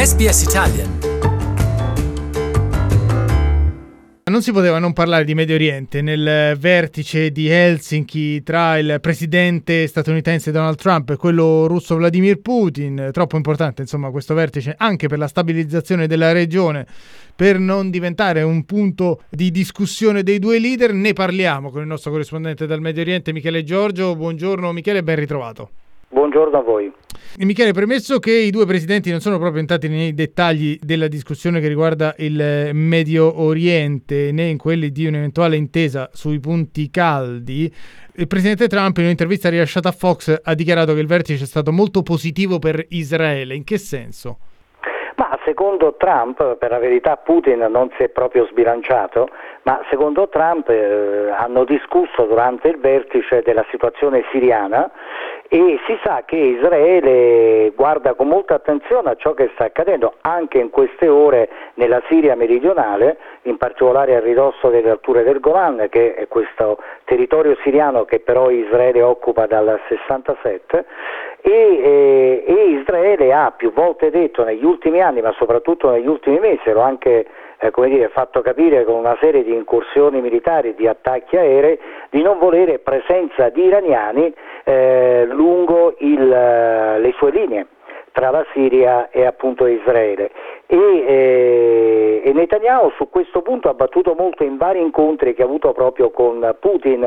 SBS Italian. Non si poteva non parlare di Medio Oriente nel vertice di Helsinki tra il presidente statunitense Donald Trump e quello russo Vladimir Putin. Troppo importante, insomma, questo vertice anche per la stabilizzazione della regione, per non diventare un punto di discussione dei due leader. Ne parliamo con il nostro corrispondente dal Medio Oriente, Michele Giorgio. Buongiorno Michele, ben ritrovato. Buongiorno a voi. E Michele, premesso che i due presidenti non sono proprio entrati nei dettagli della discussione che riguarda il Medio Oriente, né in quelli di un'eventuale intesa sui punti caldi, il presidente Trump in un'intervista rilasciata a Fox ha dichiarato che il vertice è stato molto positivo per Israele. In che senso? Ma secondo Trump, per la verità Putin non si è proprio sbilanciato, ma secondo Trump hanno discusso durante il vertice della situazione siriana e si sa che Israele guarda con molta attenzione a ciò che sta accadendo anche in queste ore nella Siria meridionale, in particolare a ridosso delle alture del Golan, che è questo territorio siriano che però Israele occupa dal 67, e Israele ha più volte detto negli ultimi anni, ma soprattutto negli ultimi mesi, l'ho anche fatto capire con una serie di incursioni militari, di attacchi aerei, di non volere presenza di iraniani lungo le sue linee tra la Siria e appunto Israele. E Netanyahu su questo punto ha battuto molto in vari incontri che ha avuto proprio con Putin,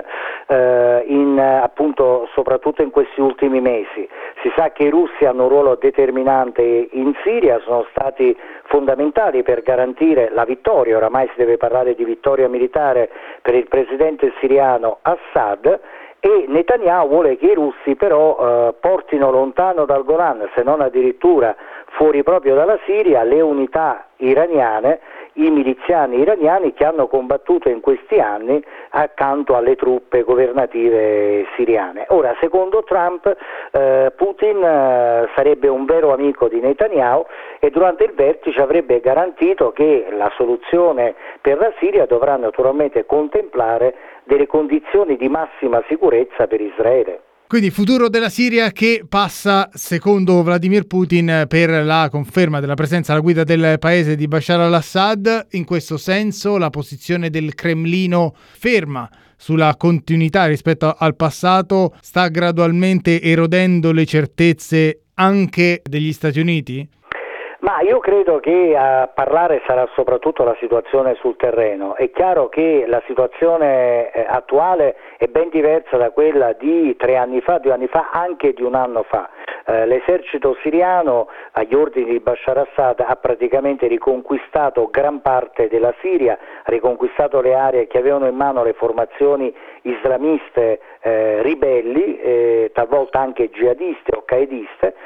appunto soprattutto in questi ultimi mesi. Si sa che i russi hanno un ruolo determinante in Siria, sono stati fondamentali per garantire la vittoria, oramai si deve parlare di vittoria militare per il presidente siriano Assad, e Netanyahu vuole che i russi però portino lontano dal Golan, se non addirittura fuori proprio dalla Siria, le unità iraniane, i miliziani iraniani che hanno combattuto in questi anni accanto alle truppe governative siriane. Ora, secondo Trump, Putin sarebbe un vero amico di Netanyahu e durante il vertice avrebbe garantito che la soluzione per la Siria dovrà naturalmente contemplare delle condizioni di massima sicurezza per Israele. Quindi futuro della Siria che passa, secondo Vladimir Putin, per la conferma della presenza alla guida del paese di Bashar al-Assad. In questo senso la posizione del Cremlino ferma sulla continuità rispetto al passato sta gradualmente erodendo le certezze anche degli Stati Uniti? Ma io credo che a parlare sarà soprattutto la situazione sul terreno. È chiaro che la situazione attuale è ben diversa da quella di 3 anni fa, 2 anni fa, anche di un anno fa. L'esercito siriano agli ordini di Bashar Assad ha praticamente riconquistato gran parte della Siria, ha riconquistato le aree che avevano in mano le formazioni islamiste ribelli, talvolta anche jihadiste o qaediste,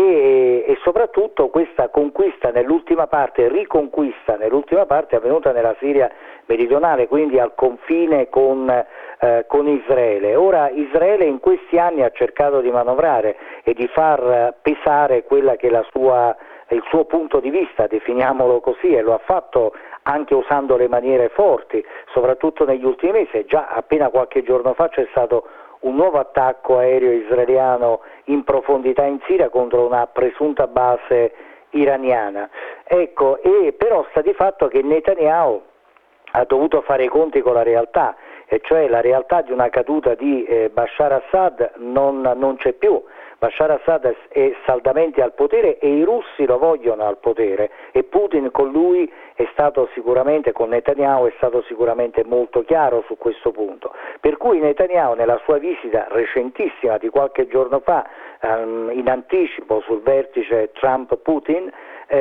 e soprattutto questa conquista nell'ultima parte, riconquista nell'ultima parte è avvenuta nella Siria meridionale, quindi al confine con Israele. Ora Israele in questi anni ha cercato di manovrare e di far pesare quella che è il suo punto di vista, definiamolo così, e lo ha fatto anche usando le maniere forti, soprattutto negli ultimi mesi. Già appena qualche giorno fa c'è stato un nuovo attacco aereo israeliano in profondità in Siria contro una presunta base iraniana. Ecco, e però sta di fatto che Netanyahu ha dovuto fare i conti con la realtà, e cioè la realtà di una caduta di Bashar Assad non c'è più. Bashar Assad è saldamente al potere e i russi lo vogliono al potere, e Putin con lui è stato sicuramente, con Netanyahu è stato sicuramente molto chiaro su questo punto. Per cui Netanyahu nella sua visita recentissima di qualche giorno fa in anticipo sul vertice Trump-Putin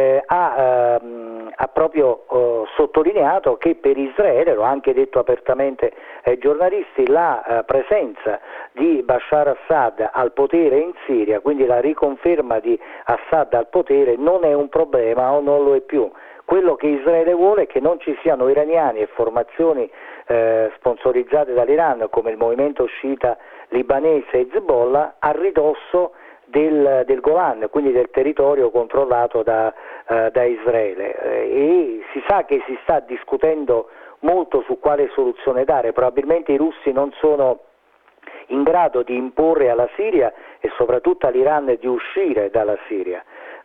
ha proprio sottolineato che per Israele, l'ho anche detto apertamente ai giornalisti, la presenza di Bashar Assad al potere in Siria, quindi la riconferma di Assad al potere, non è un problema o non lo è più. Quello che Israele vuole è che non ci siano iraniani e formazioni sponsorizzate dall'Iran come il movimento sciita libanese Hezbollah a ridosso del Golan, quindi del territorio controllato da Israele, e si sa che si sta discutendo molto su quale soluzione dare. Probabilmente i russi non sono in grado di imporre alla Siria e soprattutto all'Iran di uscire dalla Siria,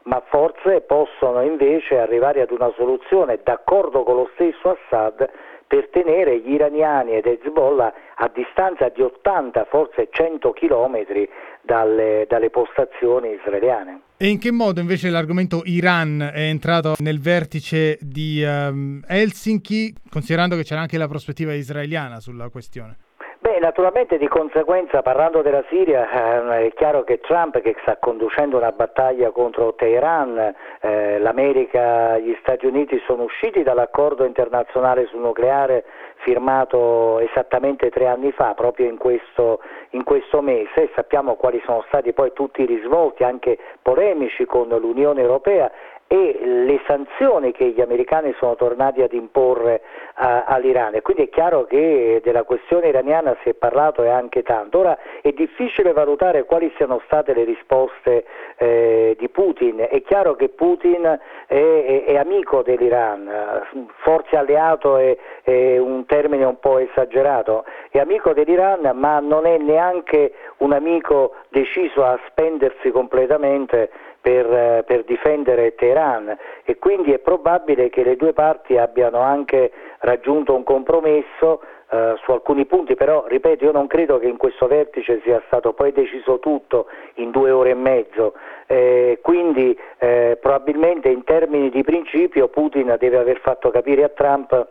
ma forse possono invece arrivare ad una soluzione d'accordo con lo stesso Assad per tenere gli iraniani ed Hezbollah a distanza di 80, forse 100 chilometri dalle postazioni israeliane. E in che modo invece l'argomento Iran è entrato nel vertice di Helsinki, considerando che c'era anche la prospettiva israeliana sulla questione? Beh, naturalmente di conseguenza, parlando della Siria, è chiaro che Trump, che sta conducendo una battaglia contro Teheran, l'America, gli Stati Uniti sono usciti dall'accordo internazionale sul nucleare firmato esattamente 3 anni fa, proprio in questo mese, e sappiamo quali sono stati poi tutti i risvolti anche polemici con l'Unione Europea e le sanzioni che gli americani sono tornati ad imporre all'Iran, e quindi è chiaro che della questione iraniana si è parlato e anche tanto. Ora è difficile valutare quali siano state le risposte di Putin. È chiaro che Putin è amico dell'Iran, forse alleato è un termine un po' esagerato, è amico dell'Iran, ma non è neanche un amico deciso a spendersi completamente per difendere Teheran, e quindi è probabile che le due parti abbiano anche raggiunto un compromesso su alcuni punti, però ripeto, io non credo che in questo vertice sia stato poi deciso tutto in 2 ore e mezzo, quindi probabilmente in termini di principio Putin deve aver fatto capire a Trump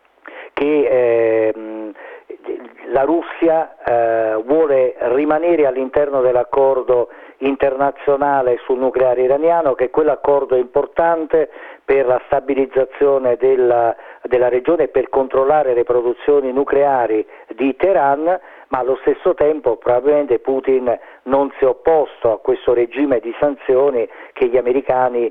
che la Russia vuole rimanere all'interno dell'accordo internazionale sul nucleare iraniano, che quell'accordo è importante per la stabilizzazione della regione e per controllare le produzioni nucleari di Teheran, ma allo stesso tempo probabilmente Putin non si è opposto a questo regime di sanzioni che gli americani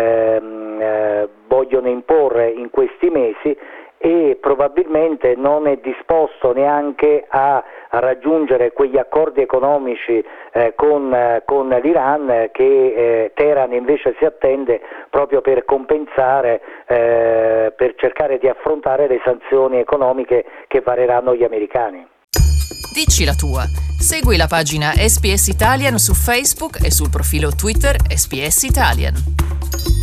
vogliono imporre in questi mesi, e probabilmente non è disposto neanche a raggiungere quegli accordi economici con l'Iran che Teheran invece si attende proprio per compensare, per cercare di affrontare le sanzioni economiche che vareranno gli americani. Dici la tua. Segui la pagina SPS Italian su Facebook e sul profilo Twitter SPS Italian.